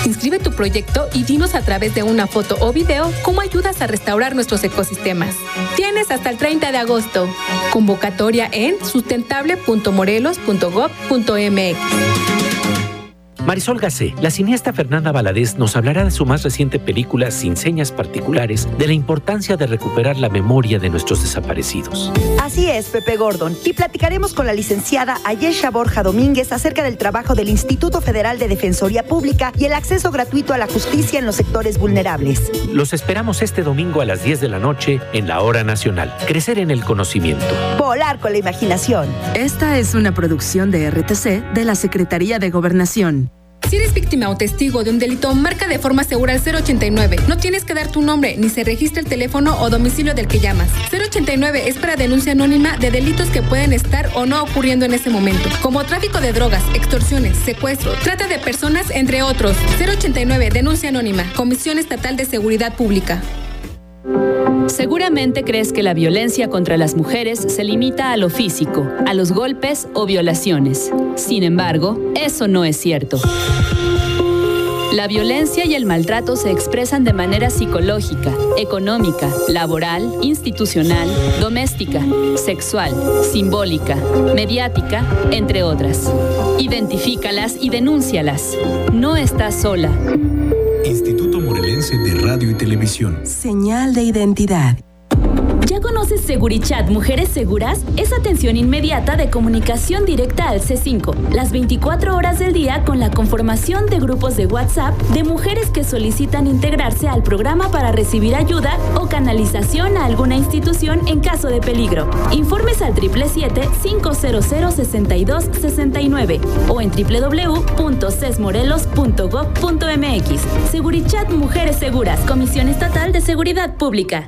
Inscribe tu proyecto y dinos a través de una foto o video cómo ayudas a restaurar nuestros ecosistemas. Tienes hasta el 30 de agosto. Convocatoria en sustentable.morelos.gov.mx. Marisol Gacé, la cineasta Fernanda Valadez nos hablará de su más reciente película Sin Señas Particulares, de la importancia de recuperar la memoria de nuestros desaparecidos. Así es, Pepe Gordon, y platicaremos con la licenciada Ayesha Borja Domínguez acerca del trabajo del Instituto Federal de Defensoría Pública y el acceso gratuito a la justicia en los sectores vulnerables. Los esperamos este domingo a las 10 de la noche en la Hora Nacional. Crecer en el conocimiento. Volar con la imaginación. Esta es una producción de RTC de la Secretaría de Gobernación. Si eres víctima o testigo de un delito, marca de forma segura al 089. No tienes que dar tu nombre, ni se registra el teléfono o domicilio del que llamas. 089 es para denuncia anónima de delitos que pueden estar o no ocurriendo en ese momento, como tráfico de drogas, extorsiones, secuestro, trata de personas, entre otros. 089, denuncia anónima, Comisión Estatal de Seguridad Pública. Seguramente crees que la violencia contra las mujeres se limita a lo físico, a los golpes o violaciones. Sin embargo, eso no es cierto. La violencia y el maltrato se expresan de manera psicológica, económica, laboral, institucional, doméstica, sexual, simbólica, mediática, entre otras. Identifícalas y denúncialas. No estás sola. Instituto Morelense de Radio y Televisión. Señal de identidad. ¿Ya conoces Segurichat Mujeres Seguras? Es atención inmediata de comunicación directa al C5, las 24 horas del día, con la conformación de grupos de WhatsApp de mujeres que solicitan integrarse al programa para recibir ayuda o canalización a alguna institución en caso de peligro. Informes al 777-500-6269 o en www.cesmorelos.gov.mx. Segurichat Mujeres Seguras, Comisión Estatal de Seguridad Pública.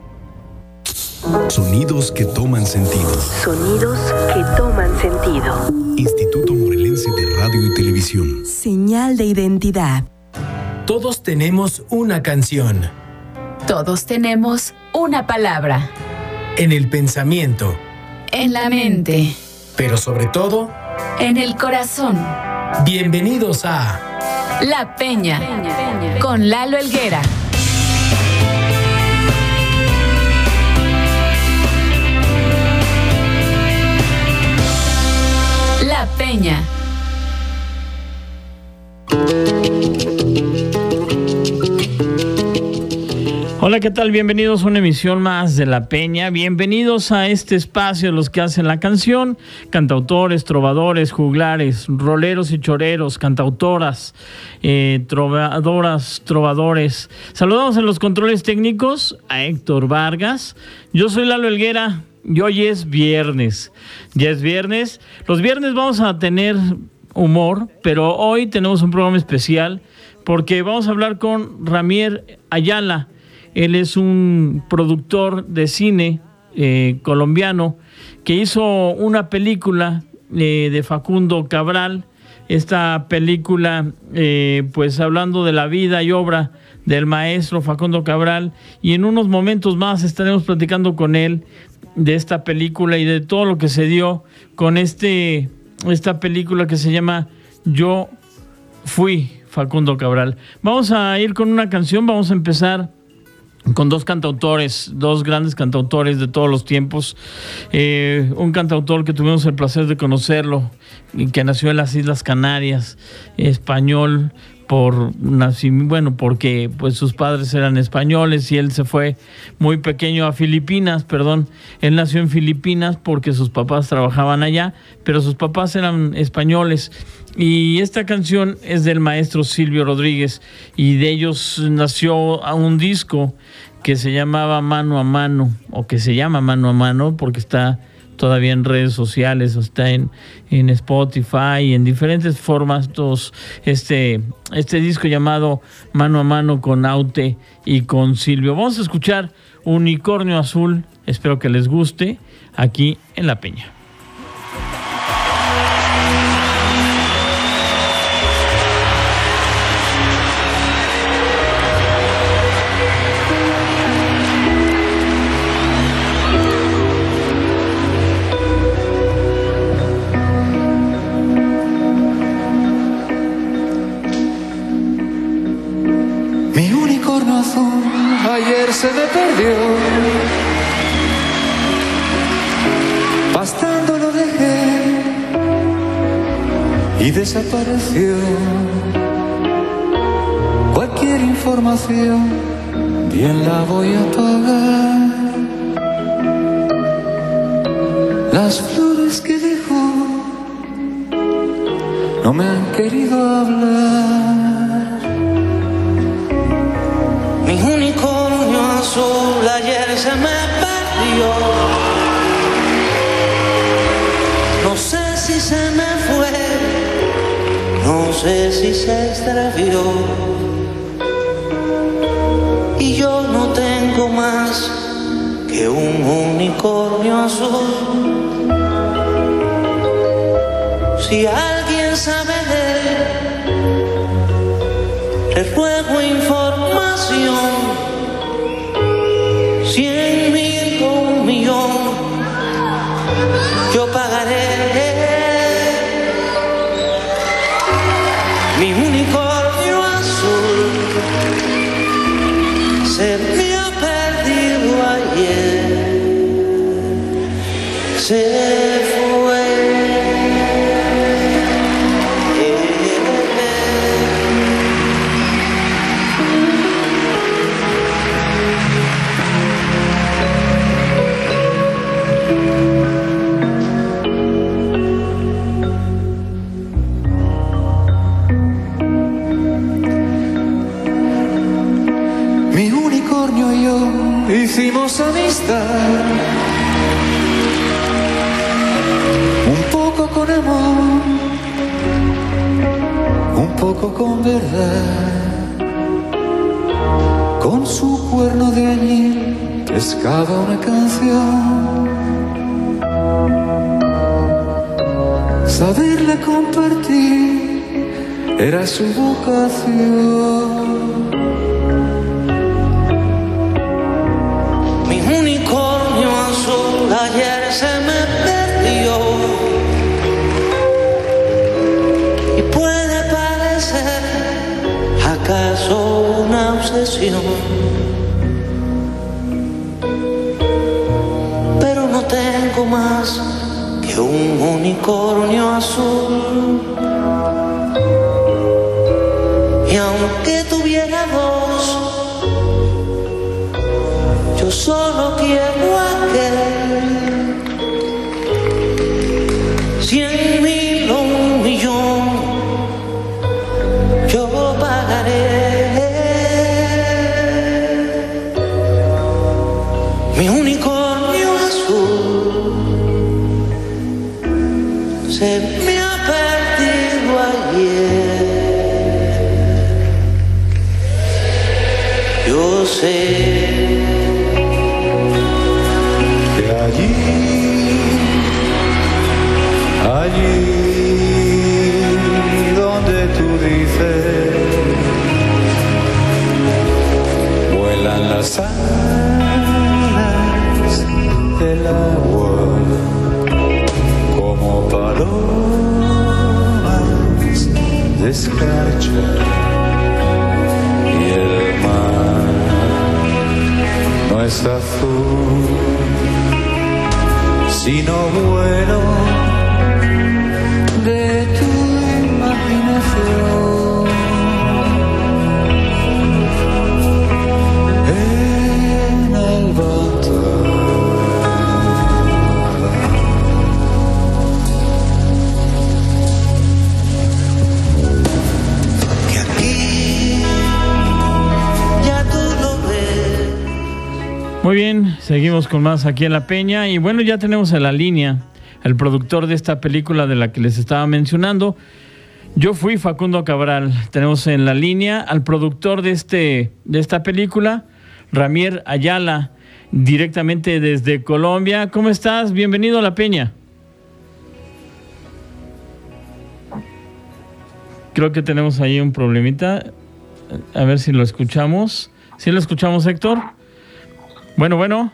Sonidos que toman sentido. Sonidos que toman sentido. Instituto Morelense de Radio y Televisión. Señal de identidad. Todos tenemos una canción. Todos tenemos una palabra. En el pensamiento. En la mente. Pero sobre todo, en el corazón. Bienvenidos a La Peña, con Lalo Helguera. La Peña. Hola, ¿qué tal? Bienvenidos a una emisión más de La Peña. Bienvenidos a este espacio, los que hacen la canción, cantautores, trovadores, juglares, roleros y choreros, cantautoras, trovadoras, trovadores. Saludamos en los controles técnicos a Héctor Vargas. Yo soy Lalo Helguera y hoy es viernes. Ya es viernes. Los viernes vamos a tener humor, pero hoy tenemos un programa especial porque vamos a hablar con Ramier Ayala. Él es un productor de cine colombiano que hizo una película de Facundo Cabral. Esta película, pues hablando de la vida y obra del maestro Facundo Cabral, y en unos momentos más estaremos platicando con él de esta película y de todo lo que se dio con esta película que se llama Yo Fui Facundo Cabral. Vamos a ir con una canción, vamos a empezar con dos grandes cantautores de todos los tiempos. Un cantautor que tuvimos el placer de conocerlo, que nació en las Islas Canarias, español porque pues sus padres eran españoles y él se fue muy pequeño a Filipinas, él nació en Filipinas porque sus papás trabajaban allá, pero sus papás eran españoles. Y esta canción es del maestro Silvio Rodríguez y de ellos nació un disco que se llamaba Mano a Mano, o que se llama Mano a Mano porque está todavía en redes sociales, o está en Spotify y en diferentes formatos. Este disco llamado Mano a Mano con Aute y con Silvio. Vamos a escuchar Unicornio Azul, espero que les guste, aquí en La Peña. unicornio azul ayer se me perdió. Pastando lo dejé y desapareció. Cualquier información bien la voy a pagar. Las flores que dejó no me han querido hablar. Mi unicornio azul ayer se me perdió. No sé si se me fue, no sé si se extravió. Y yo no tengo más que un unicornio azul. Si alguien sabe de él, le ruego información. 100,000 o 1,000,000 yo pagaré. Mi unicornio azul se me ha perdido ayer, se fue. Hicimos amistad, un poco con amor, un poco con verdad. Con su cuerno de añil pescaba una canción. Saberla compartir era su vocación. Ayer se me perdió y puede parecer acaso una obsesión, pero no tengo más que un unicornio azul. Y aunque tuviera dos, yo solo quiero aquel. 100,000 o 1,000,000 yo pagaré. Mi unicornio azul se me ha perdido ayer. Yo sé que allí donde tú dices, vuelan las alas del agua como palomas de escarcha, y el mar no es azul sino bueno de tu imaginación. En que aquí ya tú lo ves. Muy bien, seguimos con más aquí en La Peña y bueno, ya tenemos en la línea el productor de esta película de la que les estaba mencionando. Yo fui Facundo Cabral. Tenemos en la línea al productor de esta película, Ramier Ayala, directamente desde Colombia. ¿Cómo estás? Bienvenido a La Peña. Creo que tenemos ahí un problemita. A ver si lo escuchamos. ¿Sí lo escuchamos, Héctor? Bueno.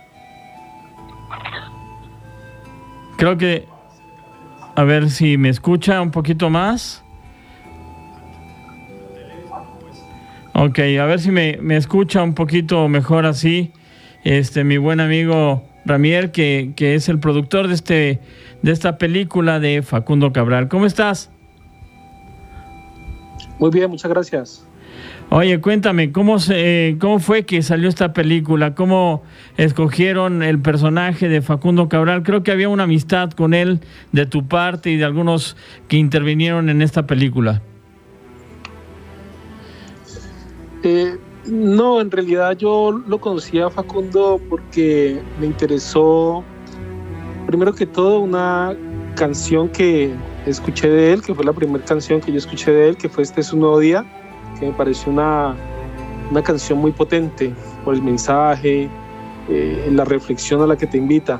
Creo que... A ver si me escucha un poquito más. Ok, a ver si me escucha un poquito mejor así. Mi buen amigo Ramier, que es el productor de esta película de Facundo Cabral. ¿Cómo estás? Muy bien, muchas gracias. Oye, cuéntame, ¿cómo fue que salió esta película? ¿Cómo escogieron el personaje de Facundo Cabral? Creo que había una amistad con él de tu parte y de algunos que intervinieron en esta película. No, en realidad yo lo conocí a Facundo porque me interesó, primero que todo, una canción que escuché de él, que fue la primera canción que yo escuché de él, que fue Este es un nuevo día, que me pareció una canción muy potente por el mensaje, la reflexión a la que te invita.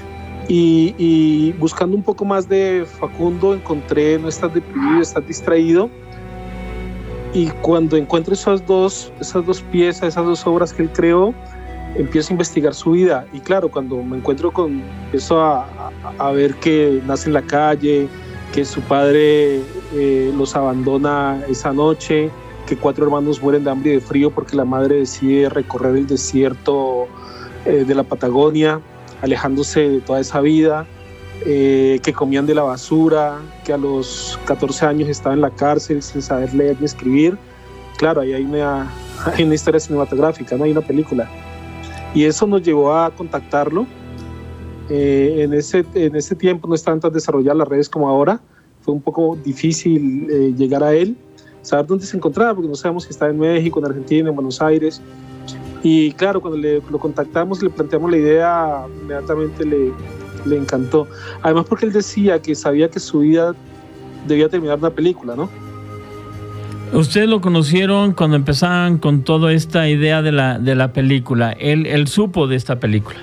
Y buscando un poco más de Facundo encontré No estás deprimido, estás distraído. Y cuando encuentro esas dos piezas, esas dos obras que él creó, empiezo a investigar su vida. Y claro, cuando me encuentro empiezo a ver que nace en la calle, que su padre los abandona esa noche, que 4 hermanos mueren de hambre y de frío porque la madre decide recorrer el desierto de la Patagonia, alejándose de toda esa vida, que comían de la basura, que a los 14 años estaba en la cárcel sin saber leer ni escribir. Claro, ahí hay una historia cinematográfica, ¿no? Hay una película. Y eso nos llevó a contactarlo. En ese tiempo no estaban tan desarrolladas las redes como ahora. Fue un poco difícil llegar a él, saber dónde se encontraba, porque no sabíamos si estaba en México, en Argentina, en Buenos Aires. Y claro, cuando lo contactamos y le planteamos la idea, inmediatamente le encantó. Además porque él decía que sabía que su vida debía terminar una película, ¿no? Ustedes lo conocieron cuando empezaban con toda esta idea de la película. Él supo de esta película.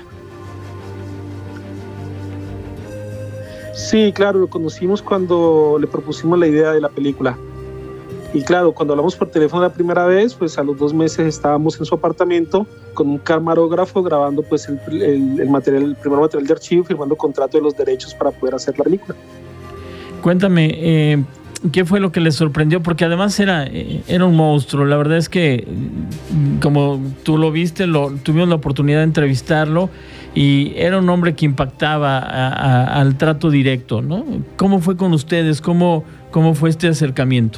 Sí, claro, lo conocimos cuando le propusimos la idea de la película. Y claro, cuando hablamos por teléfono la primera vez, pues a los 2 meses estábamos en su apartamento con un camarógrafo grabando pues el primer material de archivo, firmando contrato de los derechos para poder hacer la película. Cuéntame, ¿qué fue lo que le sorprendió? Porque además era un monstruo. La verdad es que, como tú lo viste, tuvimos la oportunidad de entrevistarlo y era un hombre que impactaba al trato directo, ¿no? ¿Cómo fue con ustedes? ¿Cómo fue este acercamiento?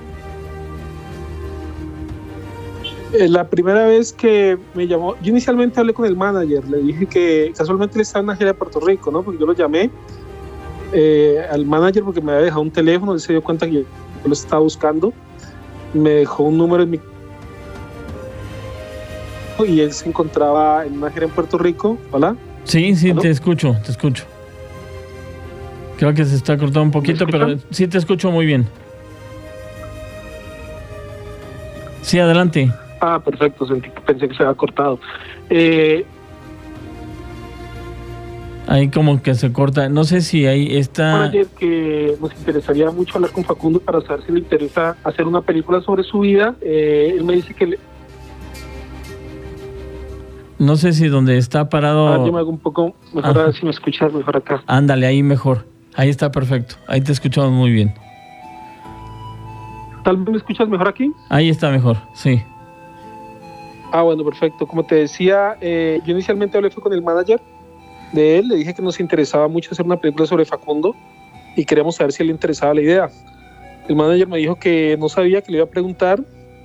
La primera vez que me llamó, yo inicialmente hablé con el manager, le dije que casualmente él estaba en una gira de Puerto Rico, ¿no? Porque yo lo llamé al manager porque me había dejado un teléfono, él se dio cuenta que yo lo estaba buscando, me dejó un número en mi y él se encontraba en una gira en Puerto Rico. ¿Hola? Sí, ¿aló? te escucho. Creo que se está cortando un poquito, pero sí te escucho muy bien. Sí, adelante. Ah, perfecto, pensé que se había cortado. Ahí como que se corta, no sé si ahí está... Manager que nos interesaría mucho hablar con Facundo para saber si le interesa hacer una película sobre su vida. Él me dice que... No sé si donde está parado... yo me hago un poco mejor, a ver si me escuchas mejor acá. Ándale, ahí mejor, ahí está perfecto, ahí te escuchamos muy bien. ¿Tal vez me escuchas mejor aquí? Ahí está mejor, sí. Ah, bueno, perfecto. Como te decía, yo inicialmente hablé con el manager de él, le dije que nos interesaba mucho hacer una película sobre Facundo y queríamos saber si a él le interesaba la idea. El manager me dijo que no sabía, que le iba a preguntar,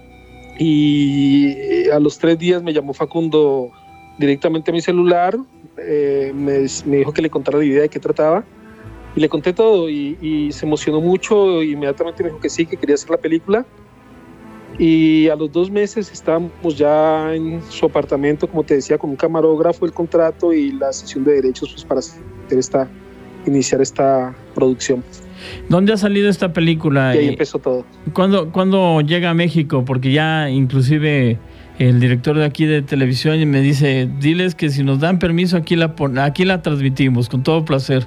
y a los 3 días me llamó Facundo directamente a mi celular, me dijo que le contara la idea de qué trataba, y le conté todo y se emocionó mucho, e inmediatamente me dijo que sí, que quería hacer la película. Y a los 2 meses estábamos ya en su apartamento, como te decía, con un camarógrafo, el contrato y la sesión de derechos pues, para iniciar esta producción. ¿Dónde ha salido esta película? Y ahí empezó todo. ¿Cuándo llega a México? Porque ya inclusive el director de aquí de televisión me dice, diles que si nos dan permiso aquí la transmitimos, con todo placer.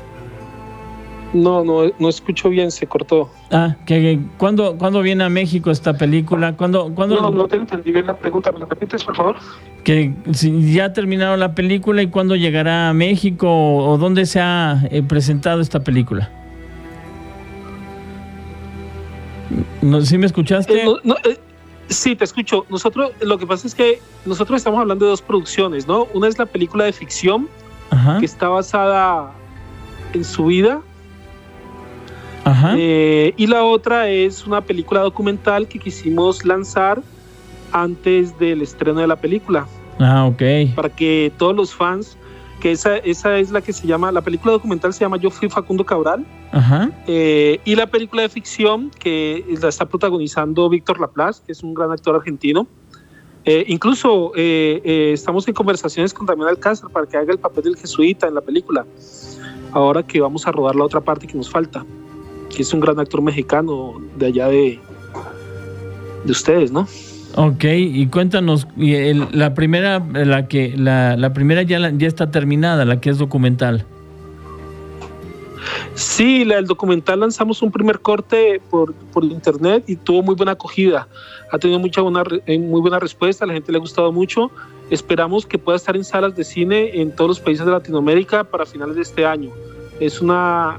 No escucho bien, se cortó. ¿Cuándo viene a México esta película? No te entendí bien la pregunta, ¿me la repites, por favor? Que si ya terminaron la película y cuándo llegará a México o dónde se ha presentado esta película. ¿Sí me escuchaste? Sí, te escucho. Lo que pasa es que nosotros estamos hablando de dos producciones, ¿no? Una es la película de ficción, Ajá. que está basada en su vida. Ajá. Y la otra es una película documental que quisimos lanzar antes del estreno de la película. Ah, ok. Para que todos los fans, que esa es la que se llama, la película documental se llama Yo fui Facundo Cabral. Ajá. Y la película de ficción que la está protagonizando Víctor Laplace, que es un gran actor argentino. Incluso estamos en conversaciones con Damián Alcázar para que haga el papel del jesuita en la película, ahora que vamos a rodar la otra parte que nos falta, que es un gran actor mexicano de allá de ustedes, ¿no? Ok, y cuéntanos, la primera ya está terminada, la que es documental. Sí, el documental lanzamos un primer corte por internet y tuvo muy buena acogida. Ha tenido muy buena respuesta, a la gente le ha gustado mucho. Esperamos que pueda estar en salas de cine en todos los países de Latinoamérica para finales de este año. Es una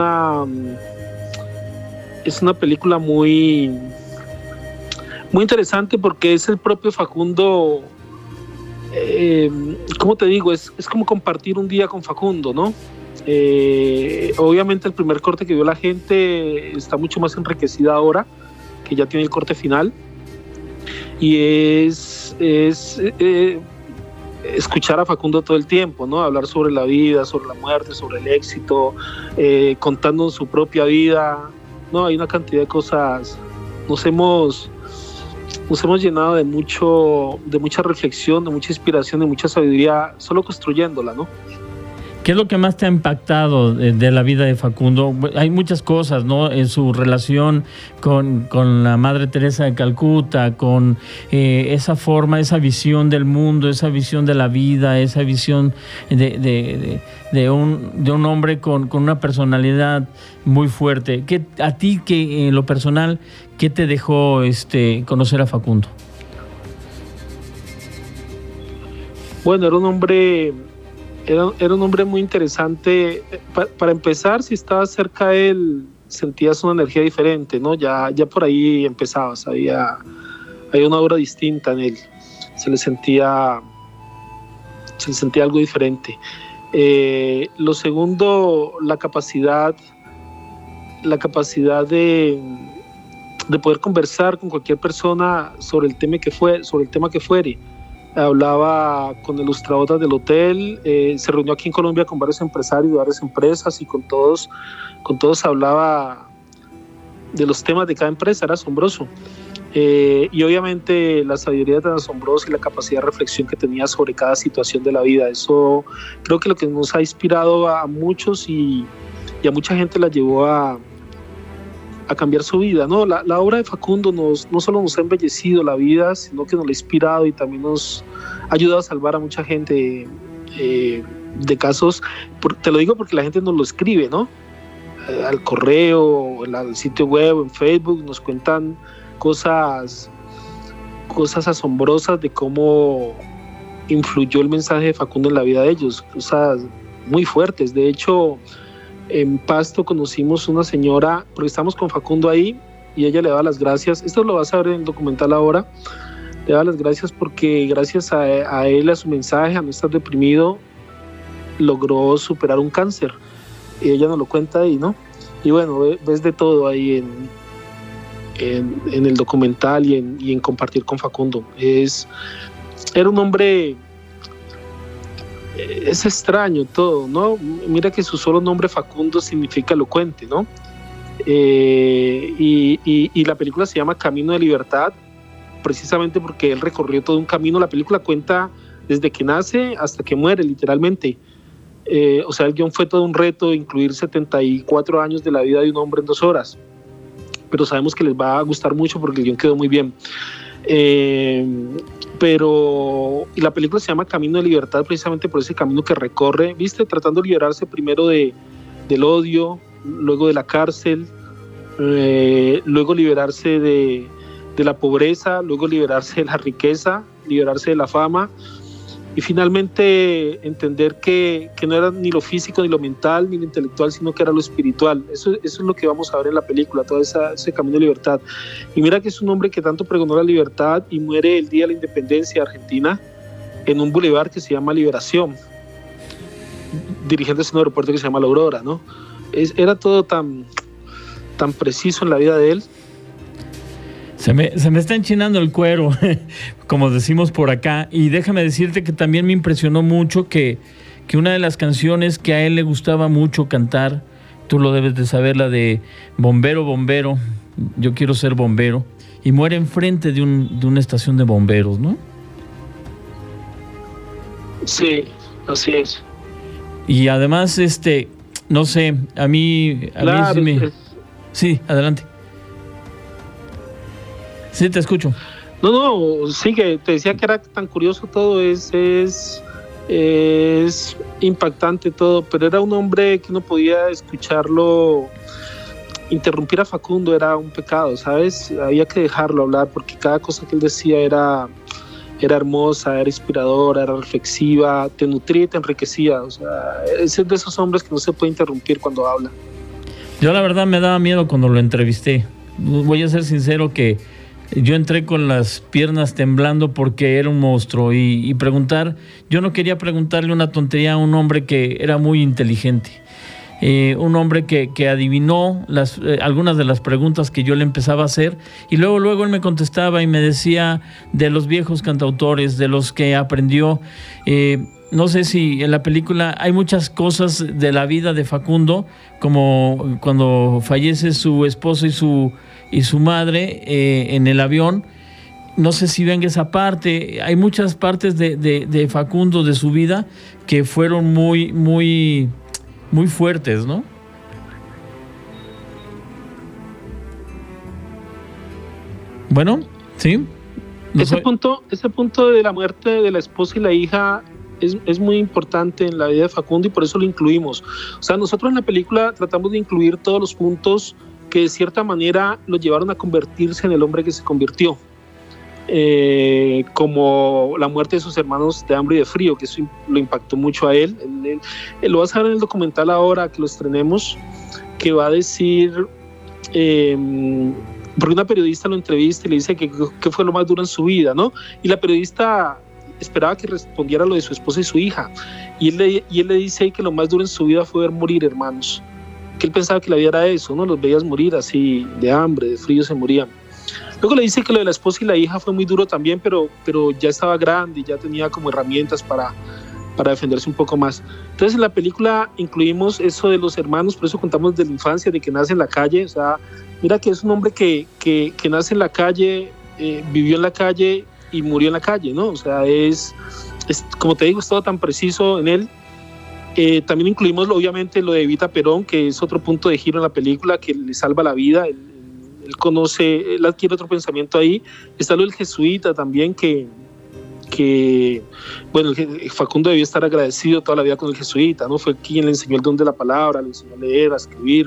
película muy interesante porque es el propio Facundo. ¿Cómo te digo? Es como compartir un día con Facundo, ¿no? Obviamente el primer corte que vio la gente está mucho más enriquecida ahora, que ya tiene el corte final, y es escuchar a Facundo todo el tiempo, ¿no? Hablar sobre la vida, sobre la muerte, sobre el éxito, contando su propia vida, ¿no? Hay una cantidad de cosas. Nos hemos llenado de mucha reflexión, de mucha inspiración, de mucha sabiduría, solo construyéndola, ¿no? ¿Qué es lo que más te ha impactado de la vida de Facundo? Hay muchas cosas, ¿no? En su relación con la Madre Teresa de Calcuta, con esa forma, esa visión del mundo, esa visión de la vida, esa visión de un hombre con una personalidad muy fuerte. A ti, que en lo personal, ¿qué te dejó conocer a Facundo? Bueno, era un hombre muy interesante. Para empezar, si estabas cerca de él, sentías una energía diferente, ¿no? Ya por ahí empezabas, había una aura distinta en él. Se le sentía algo diferente. Lo segundo, la capacidad de poder conversar con cualquier persona sobre el tema que fuere. Hablaba con el lustrabotas del hotel, se reunió aquí en Colombia con varios empresarios de varias empresas y con todos hablaba de los temas de cada empresa, era asombroso. Y obviamente la sabiduría tan asombrosa y la capacidad de reflexión que tenía sobre cada situación de la vida, eso creo que lo que nos ha inspirado a muchos y a mucha gente la llevó a cambiar su vida, ¿no? La obra de Facundo no solo nos ha embellecido la vida, sino que nos la ha inspirado y también nos ha ayudado a salvar a mucha gente de casos. Te lo digo porque la gente nos lo escribe, ¿no? Al correo, al sitio web, en Facebook, nos cuentan cosas asombrosas de cómo influyó el mensaje de Facundo en la vida de ellos, cosas muy fuertes. De hecho, en Pasto conocimos una señora, porque estamos con Facundo ahí, y ella le daba las gracias. Esto lo vas a ver en el documental ahora. Le daba las gracias porque gracias a él, a su mensaje, a no estar deprimido, logró superar un cáncer. Y ella nos lo cuenta ahí, ¿no? Y bueno, ves de todo ahí en el documental y en compartir con Facundo. Era un hombre... Es extraño todo, ¿no? Mira que su solo nombre Facundo significa elocuente, ¿no? Y la película se llama Camino de Libertad, precisamente porque él recorrió todo un camino. La película cuenta desde que nace hasta que muere, literalmente. O sea, el guión fue todo un reto, incluir 74 años de la vida de un hombre en 2 horas. Pero sabemos que les va a gustar mucho porque el guión quedó muy bien. Pero la película se llama Camino de Libertad precisamente por ese camino que recorre, ¿viste? Tratando de liberarse primero del odio, luego de la cárcel, luego liberarse de la pobreza, luego liberarse de la riqueza, liberarse de la fama y finalmente entender que no era ni lo físico, ni lo mental, ni lo intelectual, sino que era lo espiritual. Eso es lo que vamos a ver en la película, todo ese camino de libertad. Y mira que es un hombre que tanto pregonó la libertad y muere el día de la independencia de Argentina en un bulevar que se llama Liberación, dirigiéndose a un aeropuerto que se llama La Aurora, ¿no? Era todo tan preciso en la vida de él. Se me está enchinando el cuero, como decimos por acá, y déjame decirte que también me impresionó mucho que una de las canciones que a él le gustaba mucho cantar, tú lo debes de saber, la de Bombero, Bombero, yo quiero ser bombero, y muere enfrente de una estación de bomberos, ¿no? Sí, así es. Y además, no sé, a mí sí me... Sí, adelante. Sí, te escucho. No, sí, que te decía que era tan curioso todo, es impactante todo, pero era un hombre que no podía escucharlo. Interrumpir a Facundo era un pecado, ¿sabes? Había que dejarlo hablar, porque cada cosa que él decía era hermosa, era inspiradora, era reflexiva, te nutría y te enriquecía. O sea, es de esos hombres que no se puede interrumpir cuando habla. Yo la verdad me daba miedo cuando lo entrevisté. Voy a ser sincero que yo entré con las piernas temblando porque era un monstruo y preguntar, yo no quería preguntarle una tontería a un hombre que era muy inteligente, un hombre que adivinó algunas de las preguntas que yo le empezaba a hacer, y luego él me contestaba y me decía de los viejos cantautores, de los que aprendió. No sé si en la película hay muchas cosas de la vida de Facundo, como cuando fallece su esposo y su madre en el avión. No sé si ven esa parte. Hay muchas partes de Facundo, de su vida, que fueron muy, muy, muy fuertes, ¿no? Bueno, ¿sí? Ese punto de la muerte de la esposa y la hija es muy importante en la vida de Facundo, y por eso lo incluimos. O sea, nosotros en la película tratamos de incluir todos los puntos que de cierta manera lo llevaron a convertirse en el hombre que se convirtió, como la muerte de sus hermanos de hambre y de frío, que eso lo impactó mucho a él. Lo vas a ver en el documental ahora que lo estrenemos, que va a decir, porque una periodista lo entrevista y le dice que fue lo más duro en su vida, ¿no? Y la periodista esperaba que respondiera lo de su esposa y su hija, y él le dice que lo más duro en su vida fue ver morir hermanos, que él pensaba que la vida era eso, ¿no? Los veías morir así, de hambre, de frío, se morían. Luego le dice que lo de la esposa y la hija fue muy duro también, pero ya estaba grande y ya tenía como herramientas para defenderse un poco más. Entonces en la película incluimos eso de los hermanos, por eso contamos de la infancia, de que nace en la calle. O sea, mira que es un hombre que nace en la calle, vivió en la calle y murió en la calle, ¿no? O sea, es como te digo, es todo tan preciso en él. También incluimos obviamente lo de Evita Perón, que es otro punto de giro en la película, que le salva la vida. Él conoce, él adquiere otro pensamiento ahí. Está lo del jesuita también, que bueno, Facundo debió estar agradecido toda la vida con el jesuita, ¿no? Fue quien le enseñó el don de la palabra, le enseñó a leer, a escribir,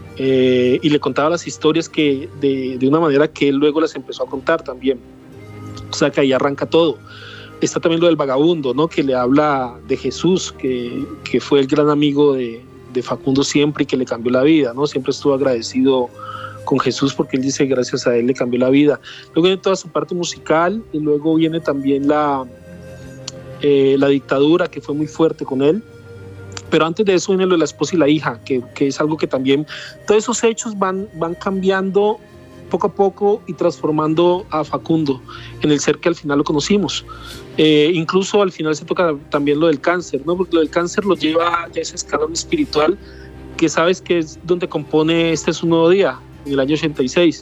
y le contaba las historias que de una manera que él luego las empezó a contar también. O sea, que ahí arranca todo. Está también lo del vagabundo, ¿no? Que le habla de Jesús, que fue el gran amigo de Facundo siempre y que le cambió la vida, ¿no? Siempre estuvo agradecido con Jesús porque él dice que gracias a él le cambió la vida. Luego viene toda su parte musical, y luego viene también la dictadura, que fue muy fuerte con él. Pero antes de eso viene lo de la esposa y la hija, que es algo que también, todos esos hechos van cambiando poco a poco y transformando a Facundo en el ser que al final lo conocimos. Incluso al final se toca también lo del cáncer, ¿no? Porque lo del cáncer lo lleva a ese escalón espiritual, que sabes que es donde compone Este es un nuevo día, en el año 86.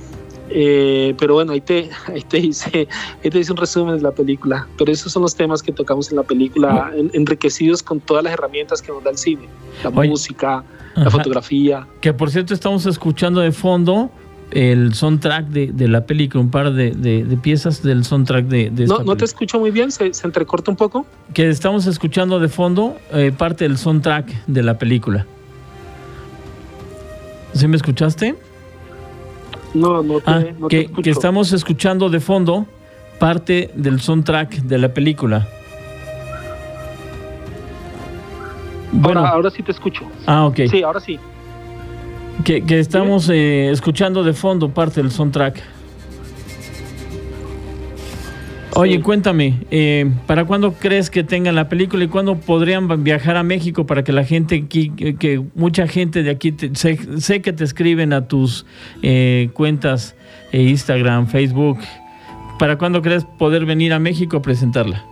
Pero bueno, ahí te dice un resumen de la película. Pero esos son los temas que tocamos en la película, enriquecidos con todas las herramientas que nos da el cine, la música, la fotografía. Que por cierto estamos escuchando de fondo el soundtrack de la película, un par de piezas del soundtrack de esta No te escucho muy bien, se entrecorta un poco. Que estamos escuchando de fondo parte del soundtrack de la película. ¿Sí me escuchaste? No te escucho. Que estamos escuchando de fondo parte del soundtrack de la película. Bueno, ahora sí te escucho. Ok. Sí, ahora sí. Que estamos escuchando de fondo parte del soundtrack. Oye, sí. Cuéntame, ¿para cuándo crees que tengan la película y cuándo podrían viajar a México para que la gente, que mucha gente de aquí, sé que te escriben a tus cuentas Instagram, Facebook, ¿para cuándo crees poder venir a México a presentarla?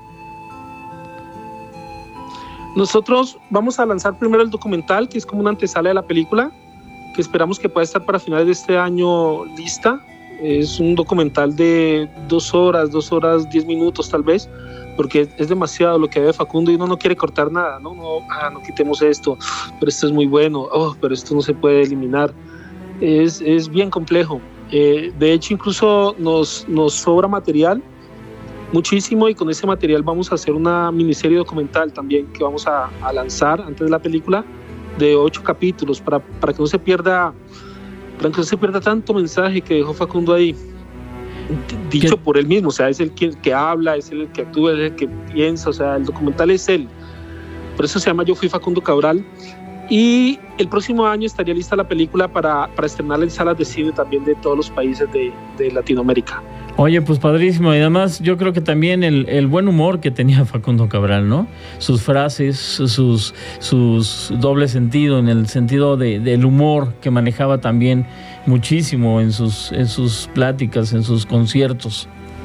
Nosotros vamos a lanzar primero el documental, que es como una antesala de la película, que esperamos que pueda estar para finales de este año lista. Es un documental de 2 horas, 10 minutos tal vez, porque es demasiado lo que ve Facundo y uno no quiere cortar nada, ¿no? No quitemos esto, pero esto es muy bueno, pero esto no se puede eliminar. Es bien complejo. De hecho, incluso nos sobra material, muchísimo, y con ese material vamos a hacer una miniserie documental también que vamos a lanzar antes de la película, de 8 capítulos, para que no se pierda tanto mensaje que dejó Facundo ahí, dicho por él mismo. O sea, es el que habla, es el que actúa, es el que piensa. O sea, el documental es él. Por eso se llama Yo Fui Facundo Cabral. Y el próximo año estaría lista la película para estrenarla en salas de cine también de todos los países de Latinoamérica. Oye, pues padrísimo. Y además yo creo que también el buen humor que tenía Facundo Cabral, ¿no? Sus frases, sus doble sentido, en el sentido del humor que manejaba también muchísimo en sus pláticas, en sus conciertos.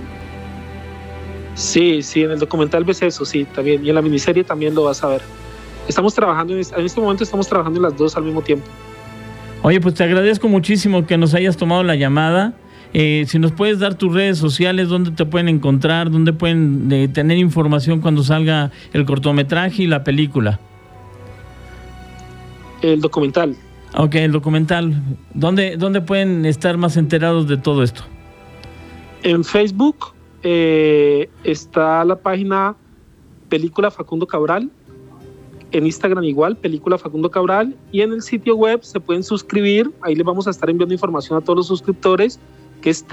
Sí, en el documental ves eso, sí, también. Y en la miniserie también lo vas a ver. Estamos trabajando, en este momento estamos trabajando en las dos al mismo tiempo. Oye, pues te agradezco muchísimo que nos hayas tomado la llamada. Si nos puedes dar tus redes sociales, dónde te pueden encontrar, dónde pueden tener información cuando salga el cortometraje y la película. El documental. Ok, el documental. ¿Dónde pueden estar más enterados de todo esto? En Facebook está la página Película Facundo Cabral. En Instagram igual, Película Facundo Cabral. Y en el sitio web se pueden suscribir. Ahí les vamos a estar enviando información a todos los suscriptores, que es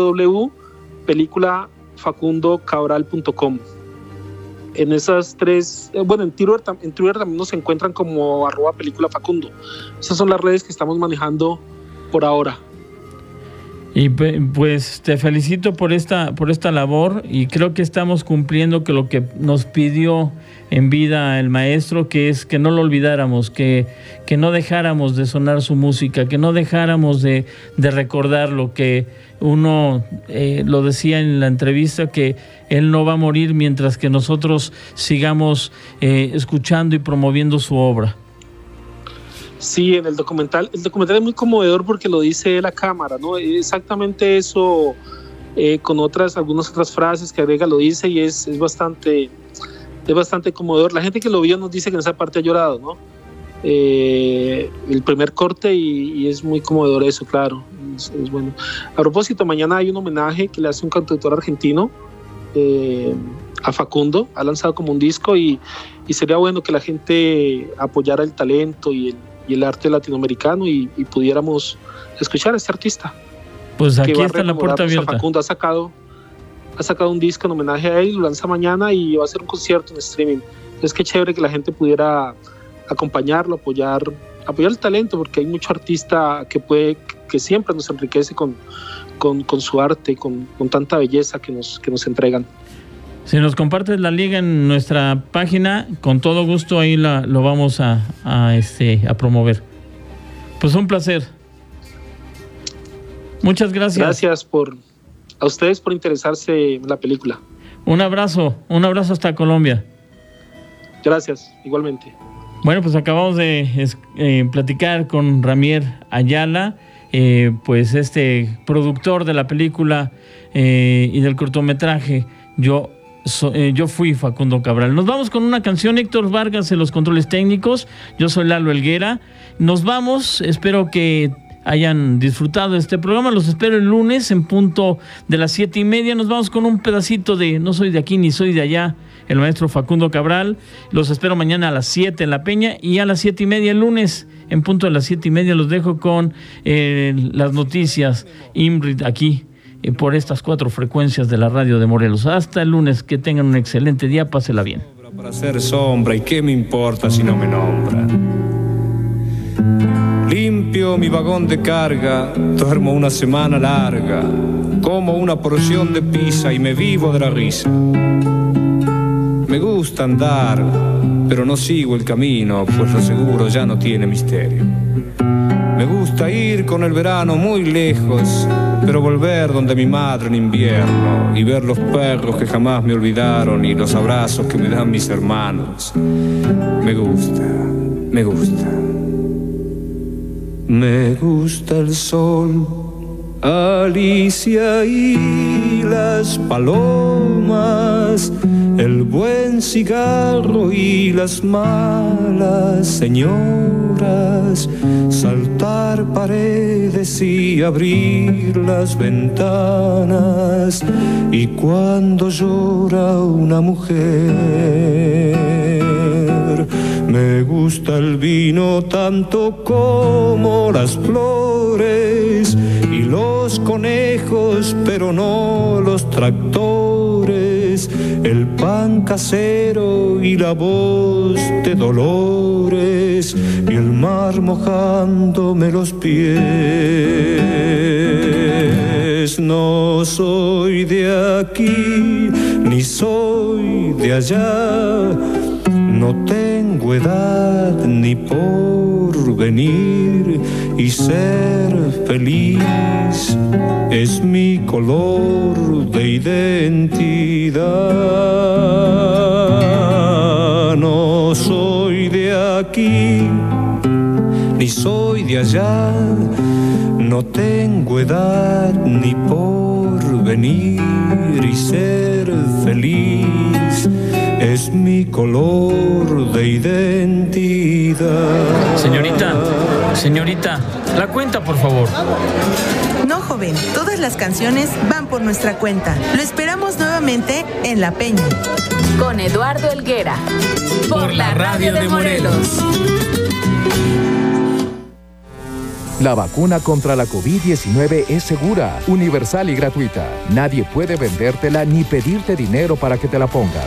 www.peliculafacundocabral.com. En esas tres, en Twitter también nos encuentran como @películafacundo. Esas son las redes que estamos manejando por ahora. Y pues te felicito por esta labor, y creo que estamos cumpliendo que lo que nos pidió en vida el maestro, que es que no lo olvidáramos, que no dejáramos de sonar su música, que no dejáramos de recordar lo que uno lo decía en la entrevista, que él no va a morir mientras que nosotros sigamos escuchando y promoviendo su obra. Sí, en el documental es muy conmovedor porque lo dice la cámara, ¿no? Exactamente eso, con algunas otras frases que agrega, lo dice, y es bastante conmovedor. La gente que lo vio nos dice que en esa parte ha llorado, ¿no? El primer corte, y es muy conmovedor eso, claro. Es bueno. A propósito, mañana hay un homenaje que le hace un cantautor argentino a Facundo. Ha lanzado como un disco, y sería bueno que la gente apoyara el talento y el arte latinoamericano y pudiéramos escuchar a este artista. Pues aquí está la puerta abierta. Facundo ha sacado un disco en homenaje a él, lo lanza mañana y va a hacer un concierto en streaming. Entonces qué chévere que la gente pudiera acompañarlo, apoyar el talento, porque hay mucho artista que siempre nos enriquece con su arte, con tanta belleza que nos entregan. Si nos compartes la liga en nuestra página, con todo gusto ahí lo vamos a promover. Pues un placer. Muchas gracias. Gracias a ustedes por interesarse en la película. Un abrazo hasta Colombia. Gracias, igualmente. Bueno, pues acabamos de platicar con Ramier Ayala, pues productor de la película y del cortometraje Yo Fui Facundo Cabral. Nos vamos con una canción, Héctor Vargas en los controles técnicos. Yo soy Lalo Helguera. Nos vamos, espero que hayan disfrutado de este programa. Los espero el lunes en punto de las 7:30. Nos vamos con un pedacito de No soy de aquí ni soy de allá, el maestro Facundo Cabral. Los espero mañana a las 7 en La Peña, y a las 7:30 el lunes en punto de las 7:30 los dejo con las noticias IMRIT aquí por estas 4 frecuencias de la radio de Morelos. Hasta el lunes, que tengan un excelente día, pásela bien. Para hacer sombra, ¿y qué me importa si no me nombra? Limpio mi vagón de carga, duermo una semana larga, como una porción de pizza y me vivo de la risa. Me gusta andar, pero no sigo el camino, pues lo seguro ya no tiene misterio. Me gusta ir con el verano muy lejos, pero volver donde mi madre en invierno y ver los perros que jamás me olvidaron y los abrazos que me dan mis hermanos. Me gusta, me gusta. Me gusta el sol, Alicia y las palomas, el buen cigarro y las malas señoras, saltar paredes y abrir las ventanas, y cuando llora una mujer. Me gusta el vino tanto como las flores y los conejos, pero no los tractores, el pan casero y la voz de Dolores y el mar mojándome los pies. No soy de aquí ni soy de allá, no tengo edad ni porvenir, y ser feliz es mi color de identidad. No soy de aquí ni soy de allá, no tengo edad ni porvenir, y ser feliz es mi color de identidad. Señorita, la cuenta, por favor. No, joven, todas las canciones van por nuestra cuenta. Lo esperamos nuevamente en La Peña. Con Eduardo Helguera. Por la radio de Morelos. La vacuna contra la COVID-19 es segura, universal y gratuita. Nadie puede vendértela ni pedirte dinero para que te la ponga.